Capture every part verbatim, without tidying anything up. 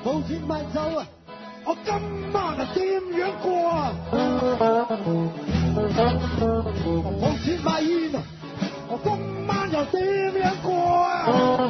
冇錢買酒啊！我今晚啊點樣過啊？冇錢買煙啊！我今晚又點樣過啊？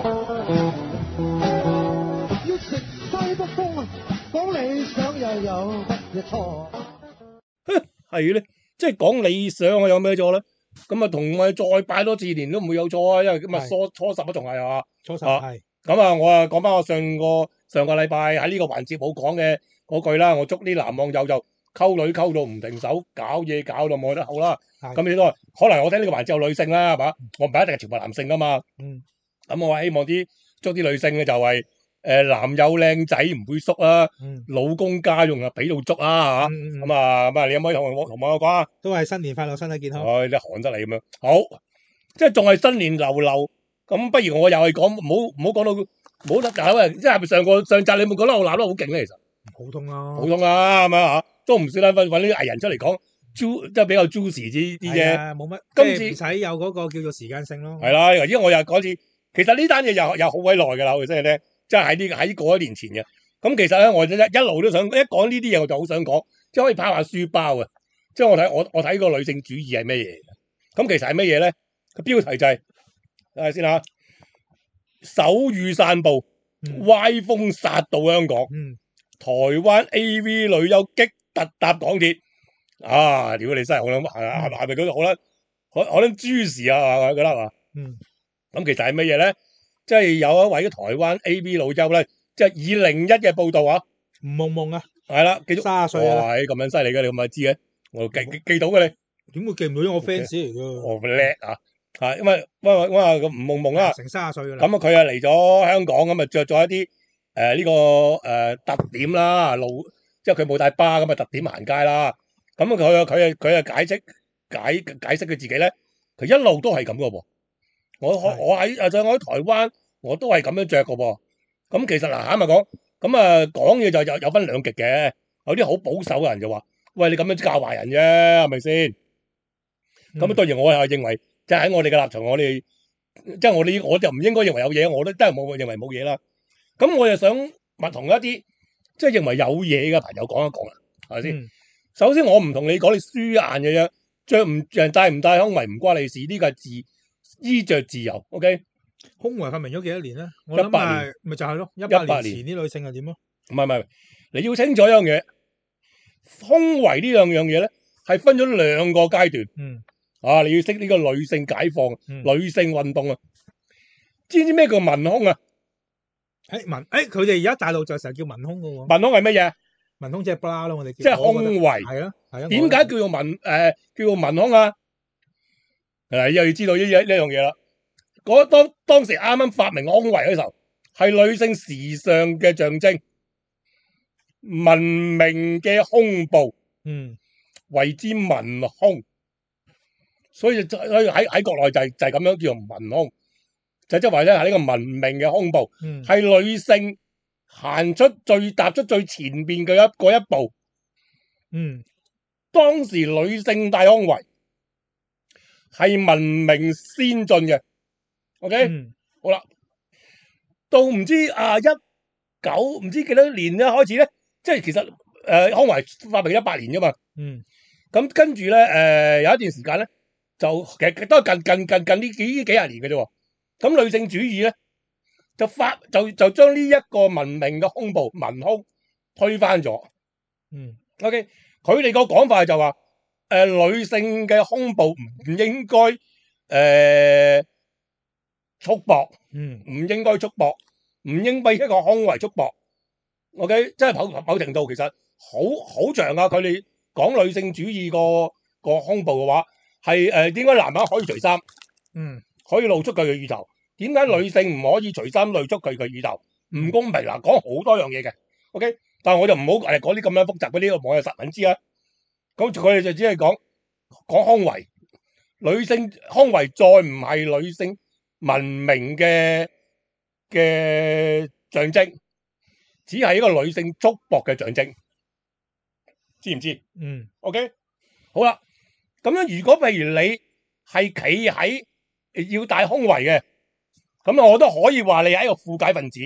要食西北風啊！講理想又有乜嘢錯？ 係咧，即係講理想我有咩錯咧？咁啊，同我再拜多次年都唔會有錯啊，因為咁啊初初十都仲係係嘛？ 初十係。 咁啊，我啊講翻我上個上個禮拜喺呢個環節冇講嘅嗰句啦，我祝啲男網友就溝女溝到唔停手，搞嘢搞到冇得好啦。咁你都話可能我睇呢個環節有女性啦，係嘛？我唔係一定係全部男性噶嘛。 嗯。 咁我希望啲祝啲女性嘅就係、是、誒、呃、男友靚仔唔會縮啦， 嗯、 老公家用啊俾到足啦嚇。咁啊咁啊，你有冇同我同我講啊？ 都係新年快樂，身體健康。 哦，你寒得嚟咁樣，好，即係仲係新年流流。咁不如我又係講，唔好唔好講到，唔好得嗱，即係咪上個上集你冇講得我鬧得好勁咧？其實普通啦， 普通啦，係咪啊？都唔算啦，揾揾啲藝人出嚟講，ju 即係比較 juicy 啲啲啫。 冇乜， 今次唔使有嗰個叫做時間性咯。 係啦，而家我又講次，其實呢單嘢又又好鬼耐㗎啦，我真係咧，即係喺呢喺過一年前嘅。咁其實咧，我一一路都想一講呢啲嘢，我就好想講，即係可以拋下書包啊！即係我睇我我睇個女性主義係咩嘢？咁其實係乜嘢咧？個標題就係、是。睇下先吓，手語散步，嗯、歪風殺到香港。嗯、台灣 A V 女優激突搭港鐵，啊！屌你真係好諗，係係係咪嗰度好啦？可可能豬事啊，係咪覺得係嘛？嗯，咁其實係乜嘢咧？即係有一位台灣 A V 女優咧，即係二零一嘅報道啊， 吳夢夢啊， 係啦，記咗卅歲啊， 哇，咁樣犀利嘅，你咁咪知嘅？我記記記到嘅你， 點會記唔到？因為我 fans 嚟㗎， 我叻啊！啊，因為因為因為咁吳夢夢啦， 成卅歲㗎啦。 咁啊，佢啊嚟咗香港，咁啊着咗一啲誒呢個誒、呃、特點啦，路即係佢冇帶巴咁啊特點行街啦。咁佢啊佢啊佢啊解釋解解釋佢自己咧，佢一路都係咁噶噃。我我我喺啊，就我喺台灣，我都係咁樣着噶噃。咁其實嗱，坦白講，咁啊講嘢就有有分兩極嘅，有啲好保守嘅人就話：喂，你咁樣教壞人啫，係咪先？咁、嗯、當然我係認為。即係喺我哋嘅立場，我哋即係我哋，我就唔應該認為有嘢，我都真係冇認為冇嘢啦。咁我就想問同一啲即係認為有嘢嘅朋友講一講啦，係咪先？嗯、首先我唔同你講你輸硬嘅啫，着唔人戴唔戴胸圍唔關你事，呢個係自衣着自由。O K， 胸圍發明咗幾多年咧？一百年咪就係咯，一百年前啲女性係點咯？ 唔係唔係，你要清楚一樣嘢，胸圍呢兩樣嘢咧係分咗兩個階段。嗯。啊！你要識呢個女性解放、嗯、女性運動啊！知唔知咩叫文胸啊？ 誒文誒，佢哋而家大陸就成日叫文胸噶喎。 文胸係乜嘢？ 文胸即係 bra 咯，我哋即係胸圍。 係咯，係啊。 點解叫做文誒、呃、叫做文胸啊？誒，又要知道呢一呢樣嘢啦。嗰當當時啱啱發明胸圍嘅時候，係女性時尚嘅象徵，文明嘅胸部，嗯，為之文胸。所以所以喺喺國內就係、是、就係、是、咁樣叫做文胸，就即係話咧係呢個文明嘅胸部，係、嗯、女性行出最踏出最前邊嘅一嗰一步。嗯，當時女性戴胸圍係文明先進嘅。OK，、嗯、好啦，到唔知啊一九唔知幾多年咧開始咧，即係其實誒、呃、胸圍發明一百年噶嘛。嗯，咁跟住咧誒有一段時間咧。就其實都係近近近近呢幾呢幾廿年嘅啫，咁女性主義咧就發就就將呢一個文明嘅胸部文胸推翻咗。嗯 ，OK，佢哋個講法就話，誒、呃、女性嘅胸部唔應該誒束縛，嗯，唔應該束縛，唔應該一個胸圍束縛。OK，即係某某程度其實好好長啊！佢哋講女性主義個個胸部嘅話。係誒，點解男人可以除衫？嗯，可以露出佢嘅乳頭。點解女性唔可以除衫露出佢嘅乳頭？唔公平嗱，講好多樣嘢嘅。OK，但係我就唔好誒講啲咁樣複雜嗰啲，網友實品知啦。咁佢哋就只係講講胸圍，女性胸圍再唔係女性文明嘅嘅象徵，只係一個女性束縛嘅象徵，知唔知？嗯 ，OK， 好啦。咁樣如果譬如你係企喺要戴胸圍嘅，咁我都可以話你係一個富解分子，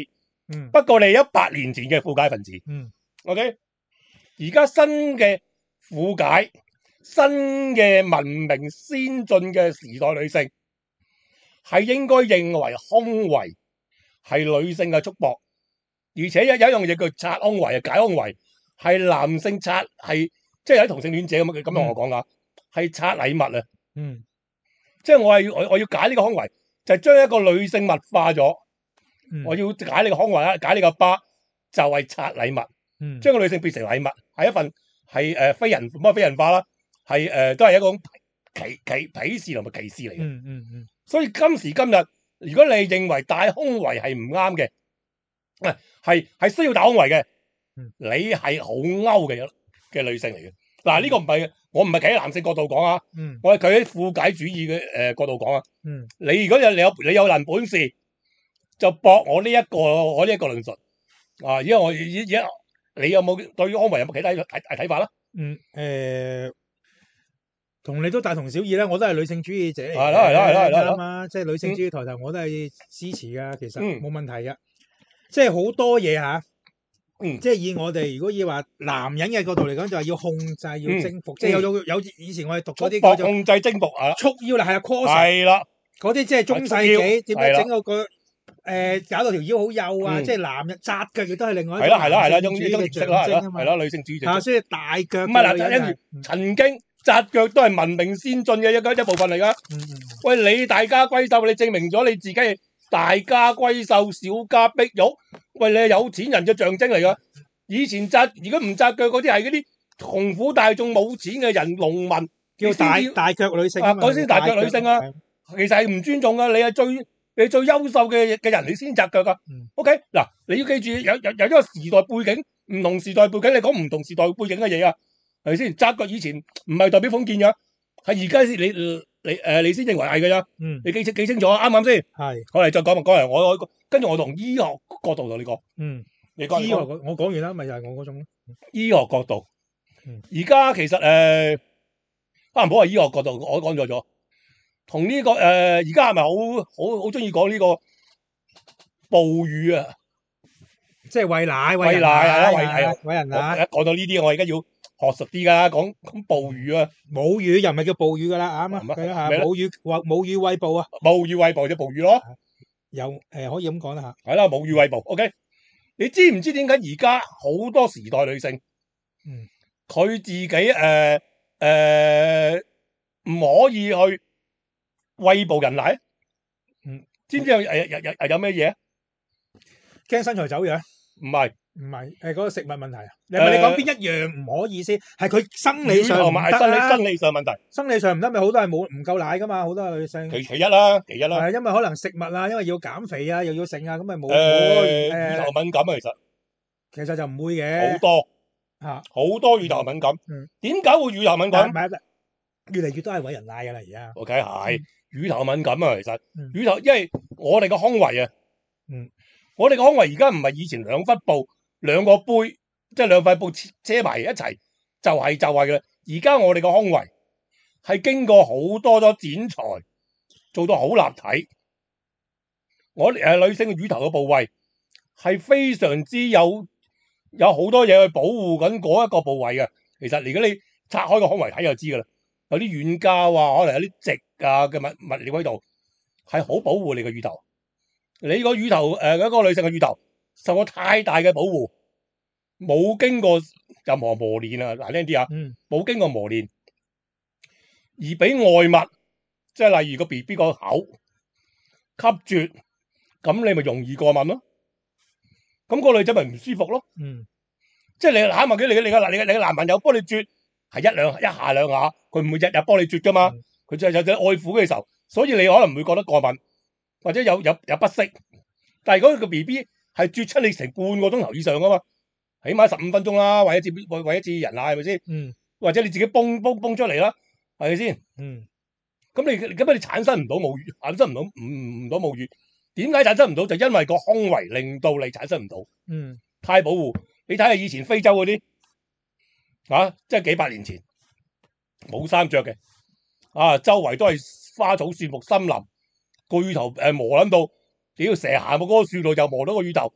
嗯， 不過你係一百年前嘅富解分子。 嗯 ，OK，而家新嘅富解、新嘅文明先進嘅時代女性，係應該認為胸圍係女性嘅束縛，而且有有一樣嘢叫拆胸圍啊，解胸圍係男性拆，係即係有啲同性戀者咁咁同我講噶，係拆禮物啊。 嗯， 即係我係我我要解呢個胸圍，就係將一個女性物化咗。 嗯我要解你個胸圍啦，解你個疤，就係拆禮物， 嗯， 將個女性變成禮物，係一份係誒非人唔可以非人化啦，係誒、呃、都係一種歧歧鄙視同埋歧視嚟嘅。 嗯嗯嗯， 所以今時今日，如果你認為戴胸圍係唔啱嘅，誒係係需要戴胸圍嘅， 嗯你係好歐嘅嘅女性嚟嘅。嗱，呢個唔係我唔係企喺男性角度講啊， 嗯， 我係企喺富解主義嘅誒、呃、角度講啊。 嗯， 你如果有你有你有能本事，就駁我呢、這、一個我呢一個論述啊！而家我而家你有冇對於胸圍有冇其他睇睇法啦？ 嗯，誒，同你都大同小異啦，我都係女性主義者嚟嘅， 係啦係啦係啦係啦啱啊！即係女性主義抬頭，我都係支持噶，其實嗯冇問題嘅。即係好多嘢吓， 嗯即係以我哋如果要話男人嘅角度嚟講，就係要控制、要征服，即係有有有以前我哋讀嗰啲叫做束縛控制征服啊， 束腰啦，係啊，cos 係啦， 嗰啲即係中世紀點係啦樣整到個誒搞到條腰好幼啊！ 嗯即係男人紮腳亦都係另外一係啦係啦係啦， 種種呢種形式啦，係啦係啦，女性主義啊， 者所以大腳唔係嗱， 嘅女人係跟住曾經紮腳都係文明先進嘅一個一部分嚟噶。 嗯嗯喂，你大家閨秀，你證明咗你自己係大家閨秀，小家碧玉。喂，你係有錢人嘅象徵嚟噶。以前紮，如果唔紮腳嗰啲係嗰啲窮苦大眾冇錢嘅人，農民叫大你先至大腳女性啊， 嘛嗰先大腳女性啊。 係其實係唔尊重噶，你係最你最優秀嘅嘅人，你先紮腳噶。 嗯 OK，嗱，你要記住有有有一個時代背景，唔同時代背景，你講唔同時代背景嘅嘢啊，係咪先？紮腳以前唔係代表封建噶，係而家先你你誒、呃、你先認為係嘅咋？ 嗯你記清記清楚啱唔啱先？ 係我嚟再講埋講嚟，我我跟住我從醫學角度同你講， 嗯你講醫學嗰我講完啦，咪就係我嗰種咯。 醫學角度嗯， 而家其實誒，啊唔好話醫學角度，我講咗咗。同呢、這個誒，而家係咪好好好中意講呢個哺乳啊？ 即係餵奶、 餵奶啊餵奶啊餵人奶。 一講到呢啲，我而家要學術啲噶啦，講講哺乳啊， 母乳又唔係叫哺乳噶啦，啱啊， 係咩係啊， 咩咧母乳或母乳餵哺啊， 母乳餵哺就哺乳咯， 有誒可以咁講啦嚇。 係啦，母乳餵哺。OK，你知唔知點解而家好多時代女性， 嗯， 佢自己誒誒唔可以去餵哺人奶？ 嗯， 知唔知有有有有有咩嘢？ 驚身材走樣？ 唔係。 唔係誒嗰個食物問題啊？你係咪你講邊一樣唔可以先？係佢生理上唔得係生理啦， 生理上問題， 生理上唔得咪好多係冇唔夠奶噶嘛，好多係女性。 其其一啦，其一啦。 係因為可能食物啊，因為要減肥啊，又要剩啊，咁咪冇誒冇乳頭敏感啊，其實其實就唔會嘅好多嚇。 好多乳頭敏感。 嗯， 點解會乳頭敏感但係唔係越嚟越多係餵人奶㗎啦，而家。 ？OK 係乳頭敏感啊，其實嗯乳頭，因為我哋個胸圍啊， 嗯， 我哋個胸圍而家唔係以前兩忽布兩個杯，即係兩塊布車車埋一齊就係就係嘅啦。而家我哋個胸圍係經過好多咗剪裁，做到好立體。我誒、呃、女性嘅乳頭嘅部位係非常之有有好多嘢去保護緊嗰一個部位嘅。其實如果你拆開個胸圍睇就知噶啦，有啲軟膠啊，可能有啲直啊嘅物物料喺度，係好保護你嘅乳頭。你個乳頭誒嗰、呃那個女性嘅乳頭受過太大嘅保護，冇經過任何磨練啊，嗱聽啲啊， 嗯冇經過磨練，而俾外物，即係例如個 B B 個口吸住，咁你咪容易過敏咯。咁、個女仔咪唔舒服咯。 嗯即係你攬埋佢，你嘅你嘅你嘅你嘅男朋友幫你啜，係一兩一下兩下，佢唔會日日幫你啜噶嘛。佢就係有隻愛撫嘅時候，所以你可能會覺得過敏，或者有有有不適。但係如果個 B B 係啜出你成半個鐘頭以上噶嘛，起碼十五分鐘啦，為一次為為一次人奶係咪先？ 嗯或者你自己泵泵泵出嚟啦，係咪先？ 嗯咁你咁你產生唔到母乳，產生唔到唔唔到母乳，點解產生唔到？就因為個胸圍令到你產生唔到， 嗯太保護。你睇下以前非洲嗰啲啊，即係幾百年前冇衫着嘅，啊周圍都係花草樹木森林，個乳頭誒磨撚到，屌成日行過嗰個樹度就磨到個乳頭，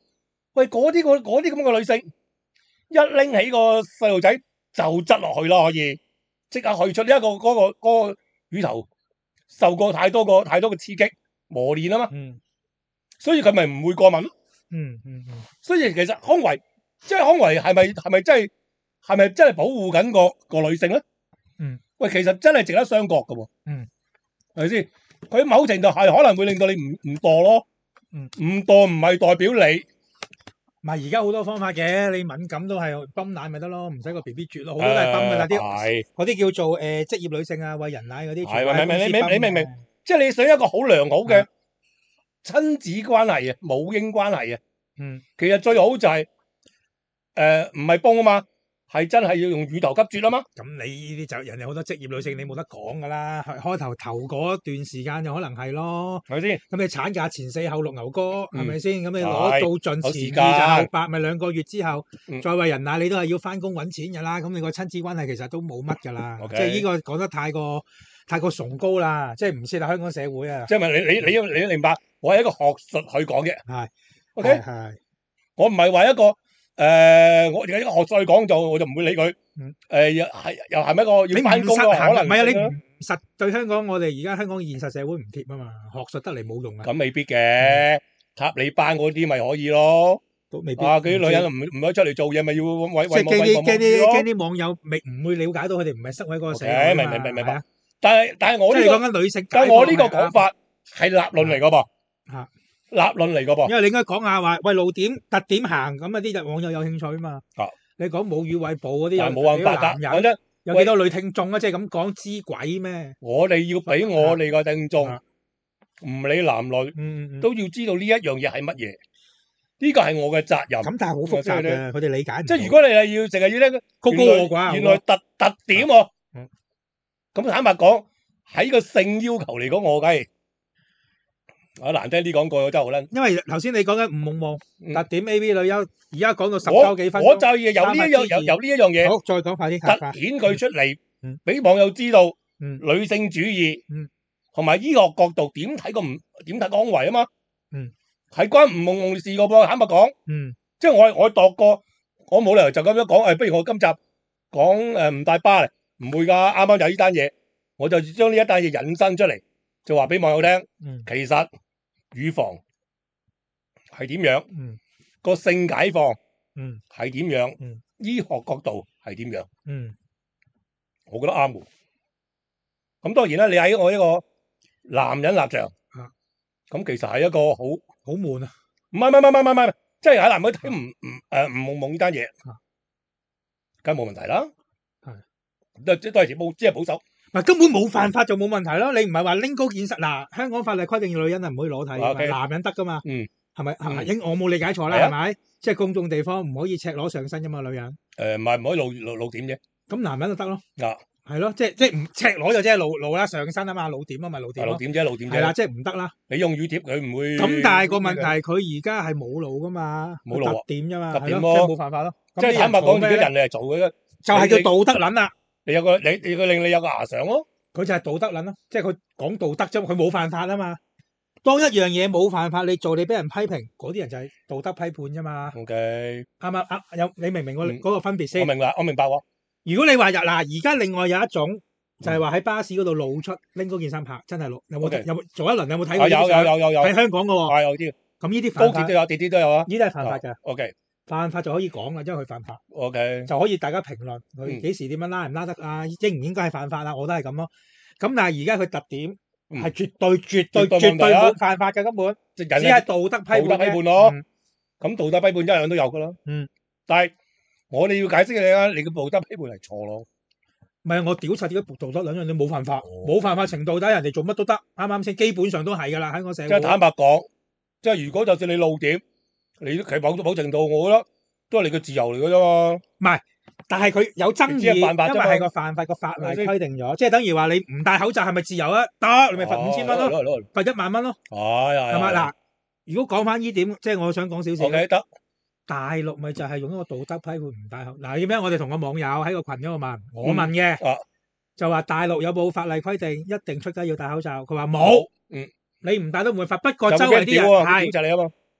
喂，嗰啲個嗰啲咁嘅女性，一拎起個細路仔就執落去啦，可以即刻去出呢一個嗰、個嗰、個乳頭受過太多個太多嘅刺激磨練啊嘛， 嗯所以佢咪唔會過敏咯。 嗯嗯嗯， 所以其實康維即係康維係咪係咪真係係咪真係保護緊個個女性咧？ 嗯， 喂，其實真係值得商榷嘅喎。 嗯， 係咪先？佢某程度係可能會令到你唔唔墮咯。 嗯， 唔墮唔係代表你。 唔係而家好多方法嘅，你敏感都係泵奶咪得咯，唔使個 B B 啜咯，好多都係泵噶啦，啲係嗰啲叫做誒職業女性啊，餵人奶嗰啲， 係全部係明明你公司泵你明唔明嘅？ 即係你想一個好良好嘅親子關係啊，母嬰關係啊， 嗯， 其實最好就係誒唔係泵啊嘛，係真係要用乳頭急啜啊嘛。 咁你呢啲就人哋好多職業女性，你冇得講噶啦。開開頭頭嗰段時間就可能係咯， 係咪先？ 咁你產假前四後六牛哥係咪先？咁你係攞到盡前有時間二就後八，咪兩個月之後嗯再餵人奶，你都係要翻工揾錢噶啦。咁你個親子關係其實都冇乜噶啦， OK 即係呢個講得太過太過崇高啦，即係唔適合香港社會啊。 即係咪你你你要你要明白，我係一個學術去講嘅。 係 OK， 係係我唔係話一個誒、呃，我而家一個學術去講就我就唔會理佢。 嗯誒又係又係咪一個你唔要翻工咯？ 實行可能唔係啊？你性咯唔實對香港，我哋而家香港現實社會唔貼啊嘛，學術得嚟冇用啊， 咁未必嘅，塔你班嗰啲咪可以咯。 都未必。 啊，嗰啲女人唔唔唔可以出嚟做嘢，咪要為即係驚啲為為驚啲驚咯。 啲網友未唔會了解到佢哋唔係塞喺嗰個社會 OK， 啊嘛明明明明白係啊但係但係我即係你講呢個緊女性解但放係， 係我呢個講法係立論嚟噶噃， 啊立論嚟噶噃。 因為你應該講下話喂露點特點行咁啊，啲網友有興趣啊嘛。 啊你講母乳餵哺嗰啲有但係冇辦法㗎，講幾多男人真， 有幾多女聽眾啊？即係咁講知鬼咩？ 我哋要俾我哋個聽眾， 啊唔理男女， 嗯嗯嗯。 都要知道呢一樣嘢係乜嘢。呢個係我嘅責任。 咁但係好複雜嘅，佢哋理解唔到。 即係如果你係要淨係要呢個高高我啩， 原來特特點喎。 嗯咁坦白講，喺個性要求嚟講，我梗係啊難聽啲講句，我真係好撚。 因為頭先你講緊吳夢夢嗯特點 A V 女優，而家講到十我九幾分鐘， 我就要有呢一樣三分之二有有呢一樣嘢， 好，再講快啲， 突顯佢出嚟嗯， 俾網友知道嗯女性主義嗯， 同埋醫學角度點睇個唔點睇個康維啊嘛。 嗯， 係關吳夢夢事個噃，坦白講， 嗯即係我我度過，我冇理由就咁樣講。誒，不如我今集講誒吳大巴嚟，唔會㗎。啱啱有呢單嘢，我就將呢一單嘢引申出嚟，就話俾網友聽。 嗯其實乳房係點樣， 嗯個性解放嗯係點樣， 嗯醫學角度係點樣， 嗯我覺得啱嘅。咁當然啦，你喺我一個男人立場， 啊咁其實係一個好唔好悶啊！ 係唔係唔係唔係唔係，即係喺男人睇唔唔誒唔夢夢呢單嘢啊， 梗係冇問題啦。 係都即都係保，即係保守。 唔係根本冇犯法就冇問題咯。你唔係話拎高件實嗱，香港法例規定女人係唔可以裸體㗎嘛 OK 男人得噶嘛？ 嗯， 係咪？ 嗯係應我冇理解錯啦， 係啊係咪？即係公眾地方唔可以赤裸上身噶嘛，女人。 誒唔係唔可以露露露點啫。 咁男人就得咯。 啊， 係咯，即係即係唔赤裸就即係露露啦，上身啊嘛，露點啊嘛，露點咯。 露點啫，露點係啦， 啫。 即係唔得啦。 你用乳貼佢唔會。 咁但係個問題，佢而家係冇露噶嘛， 冇露啊特點啫嘛， 特點係咯，即咯係冇犯法咯。 即係坦白講，而咁啲人做咩咧家人哋係做嘅， 就係叫道德撚啦。 你有個你你佢令你有個遐想咯。 佢就係道德撚咯，即係佢講道德啫，佢冇犯法啊嘛。當一樣嘢冇犯法，你做你俾人批評，嗰啲人就係道德批判啫嘛。 OK， 啱唔啱啊？有你明唔明我嗯嗰個分別先？ 我明白，我明白喎。 如果你話入嗱，而家另外有一種就係話喺巴士嗰度露出拎嗰件衫拍，真係露。有冇 OK 有冇做一輪有冇睇啊有有過呢啲相？ 有有有， 喺香港嘅喎。 係有啲咁呢啲高犯法，呢鐵都有，地鐵都有啊。 啲係犯法嘅。 OK 犯法就可以講啦，因為佢犯法。 OK， 就可以大家評論佢嗯幾時點樣拉唔拉得啊，應唔應該係犯法啊？我都係咁咯。咁但係而家佢特點嗯係絕對、絕對、 絕對絕對冇問題啊冇犯法嘅根本， 即只係係人哋道德批判道德批啫判咯嗯咁道德批判一樣都有噶啦。 嗯， 但係我哋要解釋你啊，你嘅道德批判係錯咯。 唔係我屌柒點解道德兩樣你冇犯法， 哦冇犯法程度底人哋做乜都得，啱啱先？基本上都係㗎啦，喺個社會。 即係坦白講，即係如果就算你露點，你都其實某某程度，我覺得都係你嘅自由嚟嘅啫嘛。 唔係，但係佢有爭議， 你只係犯法啫嘛因為係個犯法個法例係咪先規定咗，即係等於話你唔戴口罩係咪自由啊？得，你咪罰五千蚊咯， 咯。攞嚟罰一萬蚊咯， 係係係咪？嗱，如果講翻呢點，即係我想講少少。 OK 得。 大陸咪就係用一個道德批判唔戴口嗱，要咩？我哋同個網友喺個群嗰度問，我問嘅、 啊就話大陸有冇法例規定一定出街要戴口罩？佢話冇， 嗯， 你唔戴都唔會罰。不過有周圍啲人冇俾人屌啊？ 係屌就你啊嘛。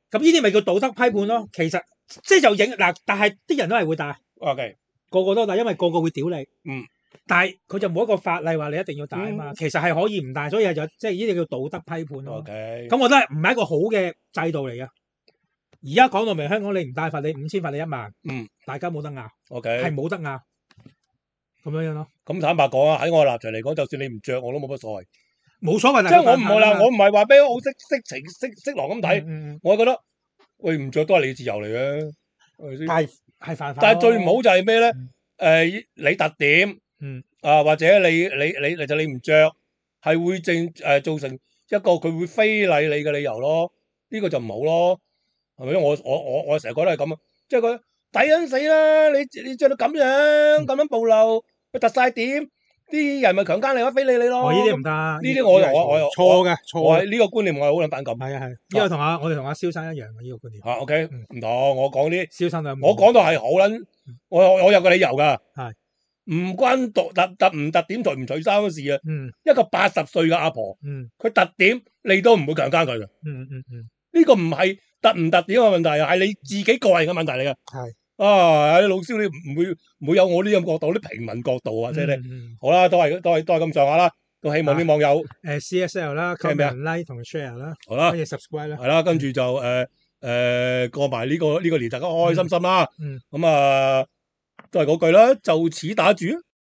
咁呢啲咪叫道德批判咯。其實即係就影嗱，但係啲人都係會戴， OK， 個個都戴，因為個個會屌你。 嗯。 但係佢就冇一個法例話你一定要戴啊嘛。 嗯其實係可以唔戴，所以就即係呢啲叫道德批判咯。 OK， 咁我覺得唔係一個好嘅制度嚟嘅。而家講到明香港，你唔戴罰你五千，罰你一萬， 嗯， 大家冇得拗， OK， 係冇得拗，咁樣樣咯， 咁坦白講啊，喺我立場嚟講，就算你唔着我都冇乜所謂。 冇所謂。 即係我唔係啦，我我唔係話俾好色色情色色狼咁睇， 嗯嗯我係覺得喂唔着都係你自由嚟嘅，係咪先？ 係係犯法咯。 但係最唔好就係咩咧？ 嗯誒，你特點嗯啊，或者你你你你就你唔着，係會正誒造成一個佢會非禮你嘅理由咯。呢個就唔好咯，係咪？我我我我成日覺得係咁啊，即係佢抵撚死啦！你你著到咁樣咁樣暴露，佢突晒點，啲人咪強姦你或者非禮你咯。 我呢啲唔得， 呢呢啲我我我錯嘅，錯嘅。 我係呢個觀念我係好撚反感。 係啊係，呢個同阿我哋同阿蕭生一樣嘅呢個觀念。 嚇 OK 嗯唔同，我講啲蕭生就我講到係好撚，我我有個理由㗎。 係唔關特特特唔特點除唔除衫嘅事啊！ 嗯一個八十歲嘅阿婆， 嗯佢特點你都唔會強姦佢嘅。 嗯嗯嗯， 呢個唔係特唔特點嘅問題，係你自己個人嘅問題嚟嘅。 係啊，老蕭你唔會唔會有我呢咁角度，啲平民角度啊，即係你嗯嗯好啦，都係都係都係咁上下啦。都希望啲網友誒 C S L 啦係咩啊 ，comment like 同 share 啦， 好啦跟，住 subscribe 啦。 係啦，跟住就誒誒過埋呢個呢個年，大家開開心心啦。 嗯， 咁啊，都係嗰句啦，就此打住。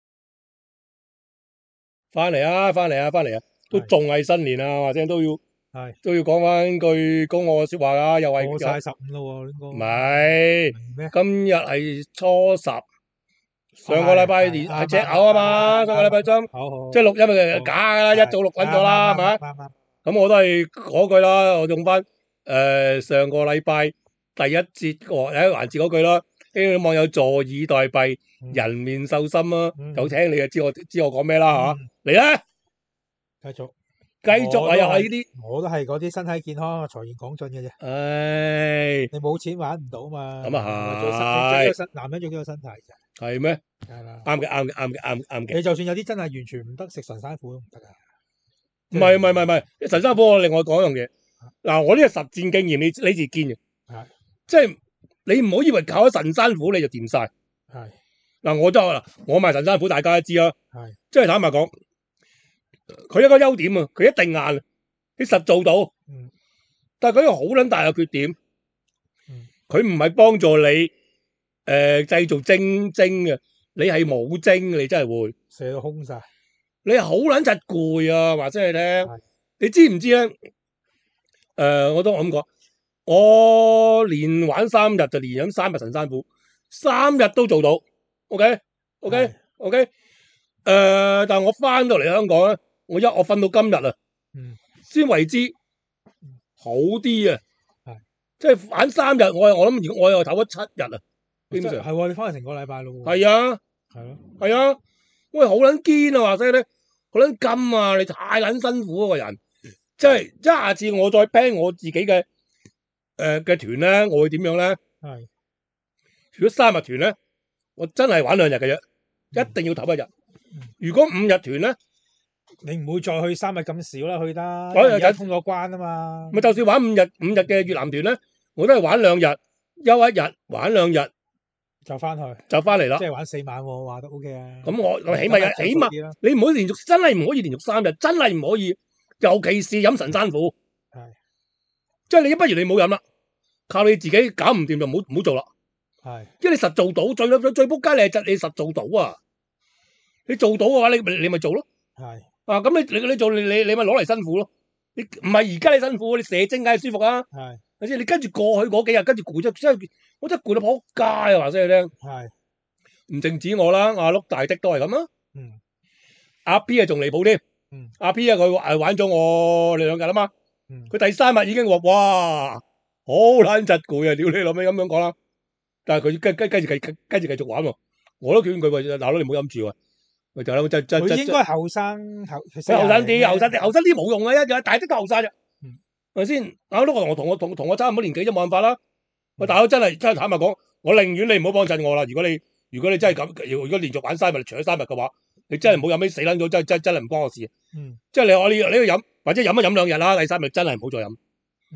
翻嚟啊，翻嚟啊，翻嚟啊，都係仲係新年啊，或者都要係都要講翻句公我嘅説話噶，又係過晒十五咯喎，呢個唔係咩？ 今日係初十，上個禮拜年係隻牛啊嘛，上個禮拜針， 好好， 即係錄音嘅假噶啦，一早錄緊咗啦，係咪？ 啱啱咁我都係嗰句啦，我用翻誒上個禮拜第一節個第一環節嗰句啦，希望網友坐以待斃， 嗯人面獸心啊！ 嗯有聽你就知我知我講咩啦嚇， 嗯嚟啦， 繼續繼續啊！又係呢啲， 我都係嗰啲身體健康、財源廣進嘅啫。 唉， 你冇錢玩唔到嘛？ 咁啊係做身最緊要身男人最緊要身體啫， 係咩？ 係啦。 啱嘅，啱嘅，啱嘅，啱啱嘅。 你就算有啲真係完全唔得，食神山虎都唔得啊！ 唔係唔係唔係唔係，神山虎我另外講一樣嘢。嗱，我呢個實戰經驗，你你自己堅嘅， 係即係你唔好以為靠咗神山虎你就掂晒。 係嗱，我都嗱，我賣神山虎，大家都知啦。 係即係坦白講，佢一個優點啊，佢一定硬，你實做到。 嗯但係佢一個好撚大嘅缺點， 嗯佢唔係幫助你誒、呃、製造精精嘅，你係冇精，你真係會， 射到空晒。 你係好撚窒攰啊！話聲你聽係， 你知唔知咧？誒、呃，我都我咁講，我連玩三日就連飲三日神山虎，三日都做到。OK OK 係 OK，誒、呃，但係我翻到嚟香港咧，我一我瞓到今日啊， 嗯先為之好啲啊！ 係即係玩三日，我我諗我又唞咗七日啊，基本上係喎，你翻嚟成個禮拜咯喎。 係啊係咯， 係啊，喂好撚堅啊！話聲咧，好撚金啊！你太撚辛苦啊個人，即係一下次我再 plan 我自己嘅誒嘅團咧，我會點樣咧？ 係如果三日團咧，我真係玩兩日嘅啫，一定要唞一日。如果五日團咧， 你唔會再去三日咁少啦，去得。 我而家通咗關啊嘛。 咪就算玩五日五日嘅越南團咧，我都係玩兩日，休一日，玩兩日就翻去， 就翻嚟啦即。係玩四晚喎，話都 OK 啊。 咁我我起碼有咁起碼啲啦你唔可以連續，真係唔可以連續三日，真係唔可以，尤其是飲神山虎， 係即係你不如你冇飲啦，靠你自己搞唔掂就唔好唔好做啦。 係因為你實做到，最最最仆街你係實你實做到啊！你做到嘅話，你咪你咪做咯。 係啊，咁你你你做你你你咪攞嚟辛苦咯。你唔係而家你辛苦，你射精梗係舒服啊！ 係係先？你跟住過去嗰幾日，跟住攰咗，真係我真係攰到仆街啊！話聲你聽， 係唔淨止我啦，阿碌大的都係咁啊。 嗯阿 P 啊仲離譜添， 嗯阿 P 啊佢誒玩咗我兩日啊嘛， 嗯佢第三日已經話哇好撚窒攰啊！屌你老味咁樣講啦，但係佢跟跟跟住繼跟跟住繼續玩喎，我都勸佢喂，嗱佬你唔好飲住喎，咪就係咯，真真真佢應該後生後佢後生啲，後生啲，後後生啲冇用啊！一大的都後生啫， 嗯係咪先？阿碌我同我同同我差唔多年紀啫，冇辦法啦。喂，大佬真係真係坦白講，我寧願你唔好幫襯我啦。如果你如果你真係咁，如果連續玩三日，除咗三日嘅話，你真係唔好飲啲死撚咗，真真真係唔關我事。 嗯即係你我呢呢度飲，或者飲一飲兩日啦，第三日真係唔好再飲。 嗯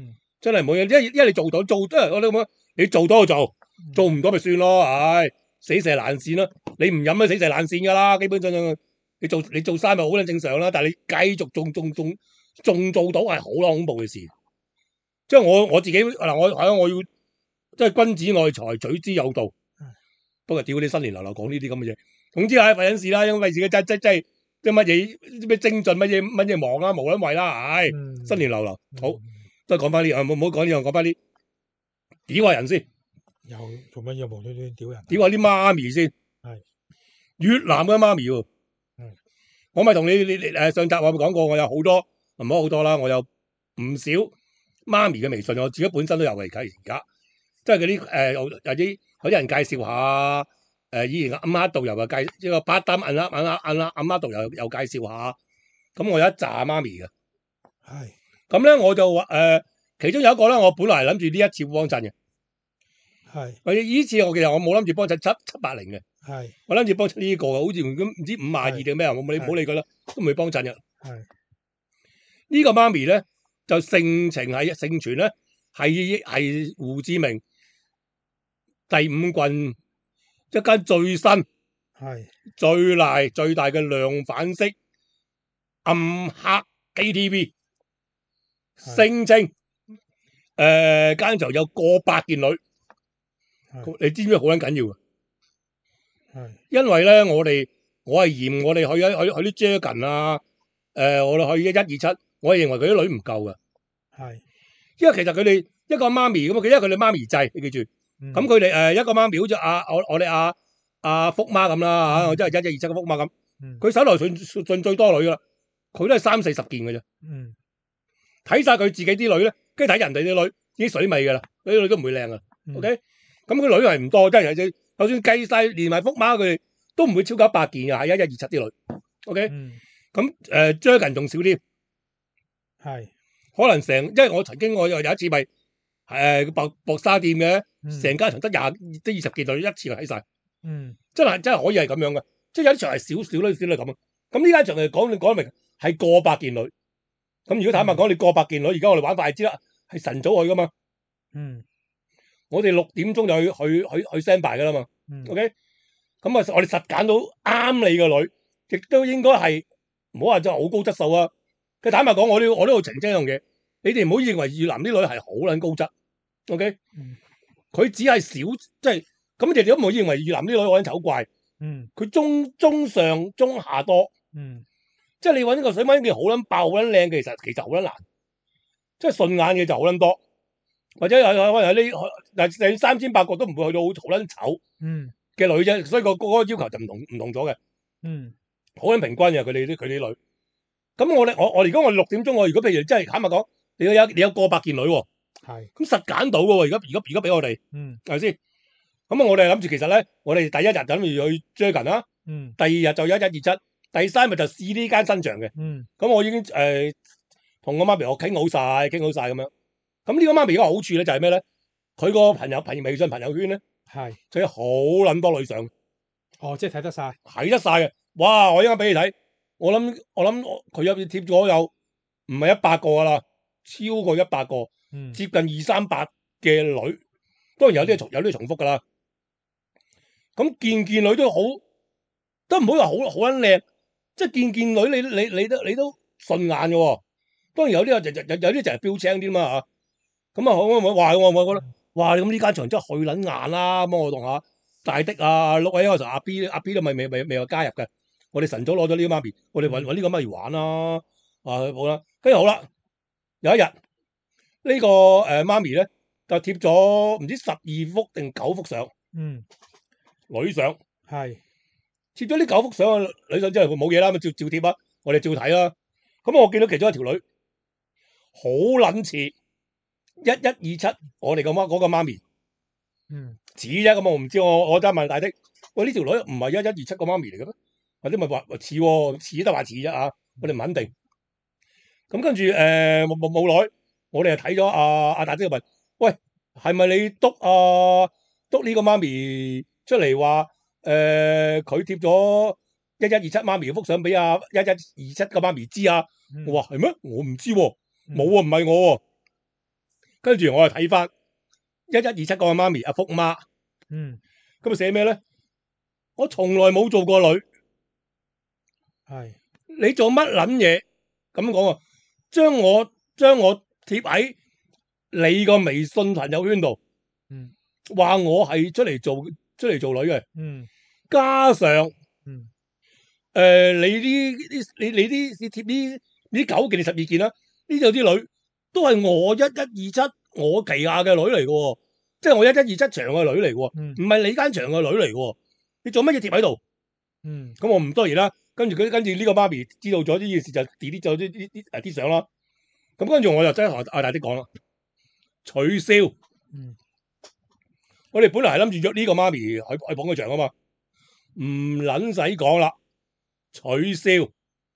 真係唔好，因為因為你做到做都係我哋咁樣，你做到就做，做唔到咪算咯，唉，死蛇爛鱔啦，你唔飲都死蛇爛鱔噶啦，基本上你做你做生咪好撚正常啦，但係你繼續仲仲仲仲做到係好撚恐怖嘅事，即係我我自己嗱我係我要即係君子愛財取之有道，不過屌你新年流流講呢啲咁嘅嘢，總之係費緊事啦，因為自己真真真係即係乜嘢咩精進乜嘢乜嘢忙啊無撚為啦，唉，新年流流好。都係講翻呢，唔好唔好講呢樣，講翻啲屌下人先。 又做乜嘢無端端屌人？ 屌下啲媽咪先。 係越南嘅媽咪喎。 嗯。 我咪同你你誒上集我咪講過，我有好多唔好好多啦，我有唔少媽咪嘅微信，我自己本身都有嚟㗎而家，即係嗰啲誒有有啲有啲人介紹下誒、呃、以前嘅阿媽導遊又介呢個巴丹阿媽阿媽阿媽阿媽導遊又介紹下，咁我有一紮媽咪嘅。 係。 咁咧我就話誒、呃，其中有一個咧，我本來諗住呢一次幫襯嘅， 係。 我呢次我其實我冇諗住幫襯七七八零嘅， 係。 我諗住幫襯呢個嘅，好似咁唔知五廿二定咩啊，我冇你唔好理佢啦，都唔會幫襯嘅。 係。 呢個媽咪咧就盛情係盛傳咧係係胡志明第五郡一間最新、 係最大最大嘅量販式暗黑 K T V。聲稱誒間場有過百件女，你知唔知好撚緊要啊？ 係因為咧，我哋我係嫌我哋去去去啲 Dragon 啊，誒、呃、我哋去一一二七，我係認為佢啲女唔夠㗎。 係， 因為其實佢哋一個媽咪咁啊，佢因為佢哋媽咪制，你記住。咁佢哋誒一個媽咪好似阿我我哋阿阿福媽咁啦嚇，我即係一一二七嘅福媽咁，佢、嗯、手頭上進最多女㗎啦，佢都係三四十件㗎啫。 嗯。 睇晒佢自己啲女咧，跟住睇人哋啲女已經水尾噶啦，嗰啲女都唔會靚噶。 嗯、 OK，咁佢女係唔多，即係就算計晒連埋福媽，佢哋都唔會超過一百件嘅，係一一二七啲女。OK，咁誒 Dragon 仲少啲，係可能成，因為我曾經我有有一次咪誒薄薄沙店嘅，成、嗯、間場得廿得二十件女一次就睇晒。嗯，真係真係可以係咁樣嘅，即係有啲場係少少女少女咁啊。咁呢間場嚟講，你講明係過百件女。咁如果坦白講，你過百件女，而家我哋玩快知啦，係晨早去噶嘛。嗯，我哋六點鐘就去去去去 stand by 噶啦嘛。嗯、OK，咁啊，我哋實揀到啱你嘅女，亦都應該係唔好話真係好高質素啊。佢坦白講，我都我都要澄清一樣嘢，你哋唔好認為越南啲女係好撚高質。OK，佢、嗯、只係少，即係咁，你哋都唔好認為越南啲女好撚醜怪。嗯，佢中中上中下多。嗯。即係你揾個水蚊件好撚爆好撚靚嘅，其實其實好撚難。即係順眼嘅就好撚多，或者有可能有啲嗱，你三千八個都唔會去到好撚醜嘅女啫。所以個嗰個要求就唔同唔同咗嘅。嗯，好撚平均嘅佢哋啲佢啲女。咁我哋我我而家我六點鐘我如果譬如真係坦白講，你有你有過百件女喎，係咁實揀到嘅喎。而家而家而家俾我哋，嗯係咪先？咁啊，我哋諗住其實咧，我哋第一日就諗住去 Dragon 啦，嗯，第二日就一一二七。第三日就試呢間新場嘅，咁、嗯、我已經誒同我媽咪我傾好晒，傾好晒咁樣。咁呢個媽咪而家好處咧就係咩咧？佢個朋友朋微信朋友圈咧，係就有好撚多女相。哦，即係睇得晒，睇得晒嘅。哇！我依家俾你睇，我諗我諗佢有貼咗有唔係一百個噶啦，超過一百個，嗯、接近二三百嘅女。當然有啲係重有啲係重複噶啦。咁件件女都好，都唔好話好好撚靚。即係見見女，你你你都你都順眼嘅喎。當然有啲有有有啲就係標青啲嘛嚇。咁啊，我我話我我覺得，哇！咁呢間場真係去撚眼啦。咁我同阿大的啊六位嗰時候阿 B 阿 B 都未未未未話加入嘅。我哋晨早攞咗呢個媽咪，我哋揾揾呢個媽咪玩啦。啊好啦，跟住好啦，有一日呢、呢個誒、呃、媽咪咧就貼咗唔知十二幅定九幅相，嗯，女相係。貼咗呢九幅相啊，女相之後佢冇嘢啦，咁照照貼啊，我哋照睇啦。咁我見到其中一條女好撚似一一二七，我哋個媽嗰個媽咪，嗯，似啫。咁我唔知，我我真係問大的，喂，呢條女唔係一一二七個媽咪嚟嘅咩？或者咪話似喎，似得話似啫啊，我哋唔肯定。咁跟住誒冇冇冇耐，我哋就睇咗阿阿大的問，喂，係咪你督啊督呢個媽咪出嚟話？誒、呃，佢貼咗一一二七媽咪嘅幅相俾阿一一二七個媽咪知啊！嗯、我話係咩？我唔知喎、啊，冇啊，唔係我喎、啊。 跟住我就睇翻一一二七嗰個媽咪阿福媽， 嗯， 咁啊寫咩咧？我從來冇做過女， 係， 你做乜撚嘢？咁講啊，將我將我貼喺你個微信朋友圈度， 嗯， 話我係出嚟做出嚟做女嘅， 嗯， 加上嗯， 誒、呃、你啲啲你你啲你貼呢呢九件定十二件啦，呢度啲女都係我一一二七我旗下嘅女嚟嘅喎，即係我一一二七場嘅女嚟嘅喎， 嗯唔係你間場嘅女嚟嘅喎，你做乜嘢貼喺度？ 嗯， 咁我唔當然啦，跟住佢跟住呢個媽咪知道咗呢件事就 delete 咗啲啲啲誒啲相啦。咁跟住我就真係同阿大啲講啦，取消。 嗯， 我哋本來係諗住約呢個媽咪去去捧個場啊嘛，唔撚使講啦，取消。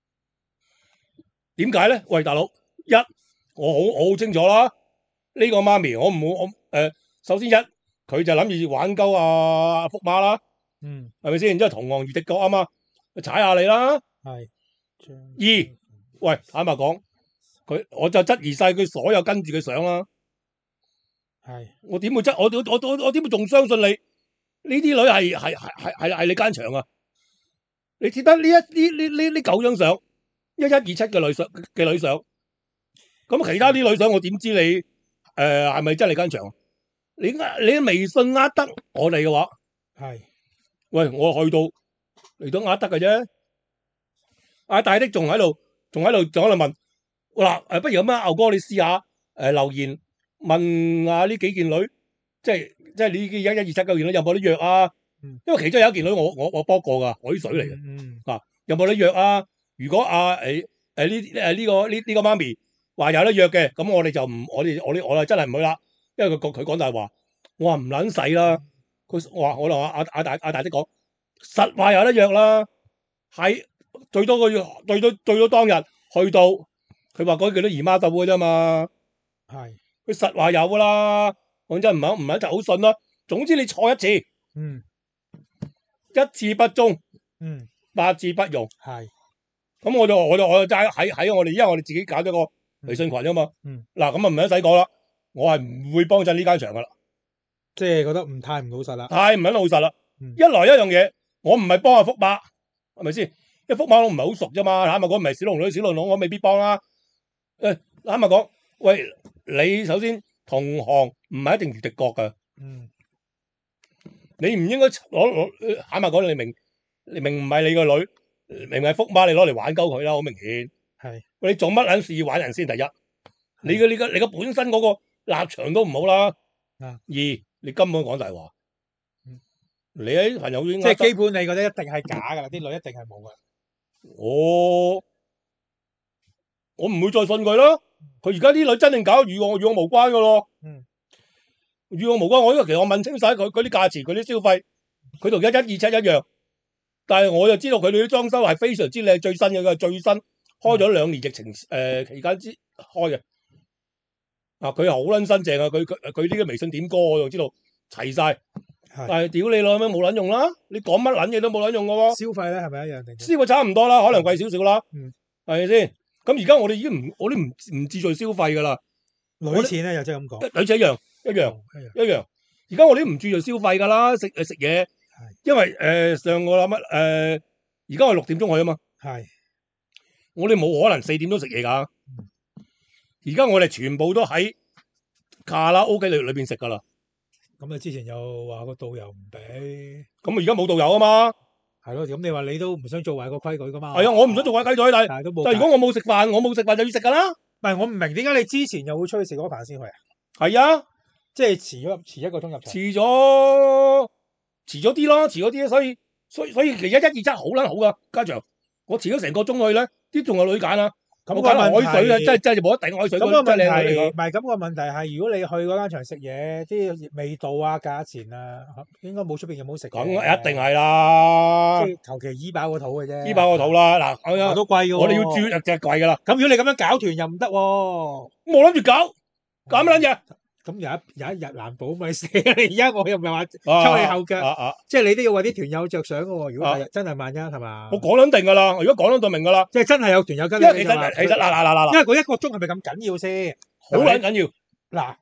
點解咧？喂，大佬，一我好我好清楚啦，呢、個媽咪我唔好我誒、呃，首先一佢就諗住玩鳩阿福媽啦， 嗯， 係咪先？然之後同行如敵國啊嘛，踩下你啦。 係。 二喂，坦白講，佢我就質疑晒佢所有跟住嘅相啦。 係， 我點會質？我我我我我點會仲相信你？呢啲女係係係係係係你間場啊！你貼得呢一呢呢呢呢九張相，一一二七嘅女相嘅女相，咁其他啲女相我點知你誒係咪真係你間場？你呃你微信呃得我哋嘅話， 係， 喂，我去到嚟到呃得嘅啫。阿大的仲喺度，仲喺度，仲喺度問，嗱誒，不如咁啊，牛哥你試下誒、呃、留言問下呢幾件女，即係即係呢一一二七九件女有冇得約啊？ 嗯因為其中有一件女我我我幫過噶，海水嚟嘅， 嗯， 啊有冇得約啊？如果啊誒誒呢誒呢個呢呢、個媽咪話有得約嘅，咁我哋就唔我哋我哋我哋真係唔去啦，因為佢佢講大話，我話唔撚使啦，佢我話我同阿阿阿大阿大的講，實話有得約啦，係。最多個月，最多最多當日去到，佢話嗰幾多姨媽鬥嘅啫嘛， 係， 佢實話有噶啦，講真唔肯唔肯就好信啦。總之你錯一次， 嗯， 一次不忠， 嗯， 百次不容。 係， 咁我就我就我就齋喺喺我哋，因為我哋自己搞咗個微信群啊嘛。 嗯， 嗱咁啊唔使講啦，我係唔會幫襯呢間場噶啦， 即係覺得唔太唔老實啦。 太唔肯老實啦。 嗯一來一樣嘢，我唔係幫阿福馬，係咪先？因為福馬我唔係好熟啫嘛，坦白講唔係小龍女，小龍女我未必幫啦。誒，坦白講，喂，你首先同行唔係一定如敵國噶， 嗯， 你唔應該攞攞，坦白講你明，你明唔係你個女，明係福馬你攞嚟玩鳩佢啦，好明顯。 係， 喂，你做乜撚事要玩人先？第一，你嘅你嘅你嘅本身嗰個立場都唔好啦。 啊二，你根本講大話。 嗯你喺朋友圈即係基本你覺得一定係假噶啦，啲女一定係冇噶。 我我唔會再信佢咯。佢而家啲女真定假，與我與我無關噶咯。 嗯， 與我無關。我因為其實我問清晒佢佢啲價錢，佢啲消費，佢同一一二七一樣。但係我就知道佢哋啲裝修係非常之靚，最新嘅，佢係最新開咗兩年疫情誒、呃、期間之開嘅。啊，佢係好撚新淨啊！佢佢佢呢個微信點歌我就知道齊晒。但係屌你老味冇撚用啦！你講乜撚嘢都冇撚用嘅喎。 消費咧係咪一樣定？ 消費差唔多啦，可能貴少少啦。 嗯， 係咪先？咁而家我哋已經唔，我哋唔唔自在消費噶啦。 女錢咧又即係咁講， 女仔一樣一樣哦一樣一樣。而家我哋都唔注重消費噶啦，食誒食嘢。因為誒、呃、上個諗乜誒，而家我六點鐘去啊嘛。 係， 我哋冇可能四點鐘食嘢噶。而家我哋全部都喺卡拉 OK 裏裏邊食噶啦。 咁啊之前又話個導遊唔俾， 咁而家冇導遊啊嘛。 係咯，咁你話你都唔想做壞個規矩噶嘛？ 係啊，我唔想做壞雞腿，但係但係都冇。 但係如果我冇食飯，我冇食飯就要食噶啦。 唔係我唔明點解你之前又會出去食嗰盤先去啊？ 係啊。 即係遲咗遲一個鐘入場， 遲咗遲咗啲咯，遲咗啲，所以所以所以其實一一二七好撚好噶家長，我遲咗成個鐘去咧，啲仲有女揀啦。 咁我揀海水啊，真係真係冇得頂海水。 咁個問題真係靚女嚟㗎唔係咁個問題係，如果你去嗰間場食嘢，啲味道啊、價錢啊，應該冇出邊咁好食嘅。 咁一定係啦， 即係求其醫飽個肚嘅啫。 醫飽個肚啦，嗱， 我都貴嘅喎。 我哋要注就係貴噶啦。 咁如果你咁樣搞團又唔得喎， 冇諗住搞，搞乜撚嘢？ 咁有一有一日難保咪死你！而家我又唔係話啊抽你後腳， 啊啊！ 即係你都要為啲團友着想嘅喎。如果係啊真係萬一係嘛？ 我講撚定噶啦，如果講撚到明噶啦， 即係真係有團友跟因為其你㗎嘛實其實嗱嗱嗱嗱嗱， 因為嗰一個鐘係咪咁緊要先？ 好撚緊要。 嗱，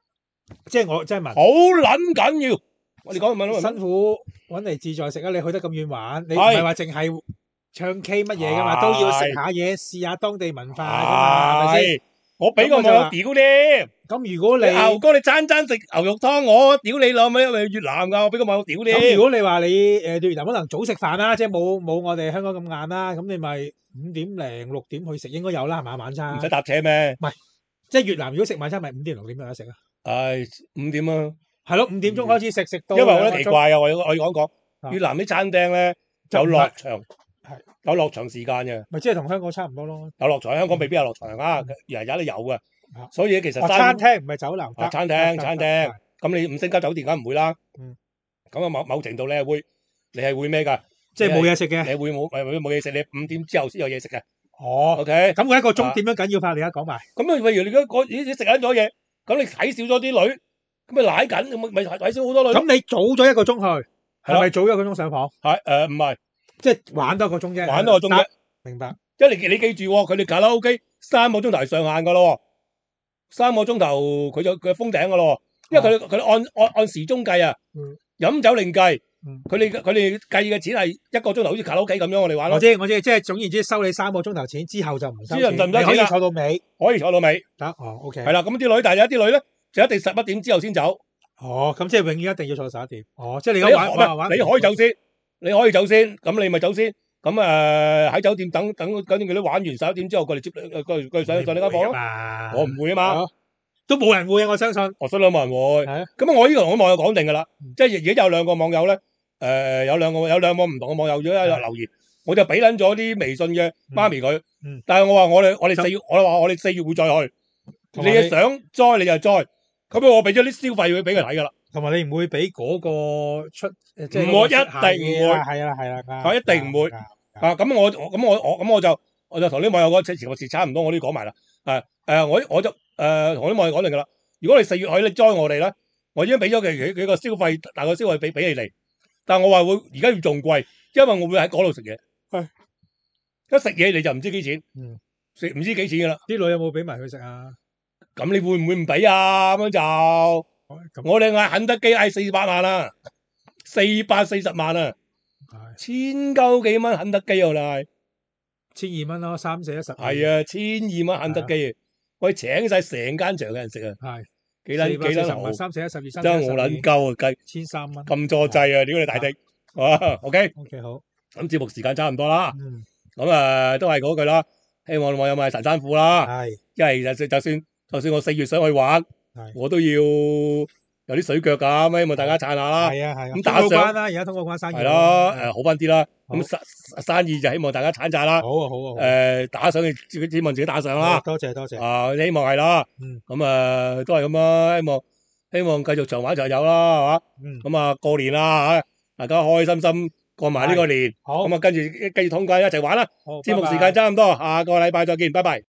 即係我真係問， 好撚緊要。我哋講問問辛苦揾嚟自在食啊！你去得咁遠玩，你唔係係話淨係唱 K 乜嘢噶嘛， 係都要食下嘢，試下當地文化噶嘛，係咪先？ 係，我俾個網友屌添。 咁如果你牛哥，你餐餐食牛肉湯，我屌你老味，因為越南噶，我俾個網友屌添。 咁如果你話你誒越南可能早食飯啦，即係冇冇我哋香港咁晏啦，咁你咪五點零六點去食應該有啦，係嘛晚餐？ 唔使搭車咩？ 即係越南如果食晚餐咪五點六點有得食啊？ 唉，五點啊。 係咯，五點鐘開始食，食到因為我覺得奇怪啊，我要我要講講啊越南啲餐廳咧就唔係有落場， 係有落場時間嘅， 咪即係同香港差唔多咯。 有落場。香港未必有落場啊，日日都有嘅啊。 所以其實哦，餐廳唔係酒樓， 啊得餐廳得餐廳得咁你五星級酒店梗唔會啦。 嗯咁啊某某程度你係會你係會咩㗎？ 即係冇嘢食嘅。 你會冇冇冇嘢食？你五點之後先有嘢食嘅。 哦， OK， 咁佢一個鐘啊點樣緊要法？你而家講埋。 咁啊，譬如你而家嗰咦你食緊咗嘢，咁你睇少咗啲女，咁咪奶緊，咁咪睇少好多女咯。 咁你早咗一個鐘去， 係啦係咪早咗一個鐘上房？ 係誒唔係即係玩多個鐘啫。 玩多個鐘啫得。明白。 因為你你記住喎，佢哋卡拉 OK 三個鐘頭係上限噶咯，三個鐘頭佢就佢封頂噶咯，因為佢哋佢哋按按按時鐘計啊， 嗯飲酒另計嗯， 佢哋佢哋計嘅錢係一個鐘頭好似卡拉 OK 咁樣，我哋玩咯， 我知我知，即係總言之，收你三個鐘頭錢之後就唔收錢， 之後就唔收錢啦你可以坐到尾。 可以坐到尾， 得哦，OK。 係啦，咁啲女，但係有啲女咧就一定十一點之後先走， 哦，咁即係永遠一定要坐到十一點。哦，即係你你而家玩唔玩玩， 係你可以走先，你可以走先，咁你咪走先，咁誒喺酒店等等等佢哋玩完十一點之後過嚟接你，過嚟過嚟上上你間房咯， 嘛我唔會啊嘛。 哦都冇人會啊！我相信。 我相信冇人會。 係啊咁啊，我呢個同我網友講定㗎啦， 嗯即係而家有兩個網友咧，誒有兩個有兩個唔同嘅網友咗喺度留言，我就俾撚咗啲微信嘅媽咪佢嗯， 但係我話我哋我哋四月，我話我哋四月會再去，你同埋你想栽你就栽，咁我俾咗啲消費會俾佢睇㗎啦， 同埋你唔會俾嗰個出，即係唔會嗰個出一定唔會係啦係啦係啦， 係一定唔會啱啱啊咁我我咁我我咁我就我就同啲網友講，即係前個時差唔多，我都講埋啦，誒誒我我就誒同啲網友講定㗎啦，如果你四月去你栽我哋咧，我已經俾咗佢佢佢個消費大概消費俾俾你哋。但我話會而家要仲貴，因為我會喺嗰度食嘢。 係一食嘢你就唔知幾錢， 嗯食唔知幾錢噶啦。 啲女有冇俾埋佢食啊？ 咁你會唔會唔俾啊？咁樣就咁我哋嗌肯德基嗌四百萬啊，四百四十萬啊， 係千鳩幾蚊肯德基啊，啦千二蚊咯，三四一十。 係啊，千二蚊肯德基啊，我哋請晒成間場嘅人食啊， 係幾撚幾撚好， 好， 三四一十二，三真係我撚鳩啊，計千三蚊。 咁助滯啊，屌你大敵，啊 OK， OK 好， 咁節目時間差唔多啦。 嗯咁啊，都係嗰句啦，希望網友買神山褲啦， 係因為就就算就算我四月想去玩， 係我都要有啲水腳噶，咁希望大家撐下啦， 係啊係啊， 咁打上通過關啦，而家通過關生意係咯， 係誒好翻啲啦， 好咁生生意就希望大家撐晒啦， 好啊好啊好啊， 誒打上去自己希望自己打上好啦， 多謝多謝， 啊希望係啦， 嗯咁啊都係咁啦，希望希望繼續長玩長有啦，係嘛， 嗯咁啊過年啦嚇，大家開開心心過埋呢個年， 好， 咁啊跟住跟住通關一齊玩啦。 好節目時拜拜間差唔多，下個禮拜再見，拜拜。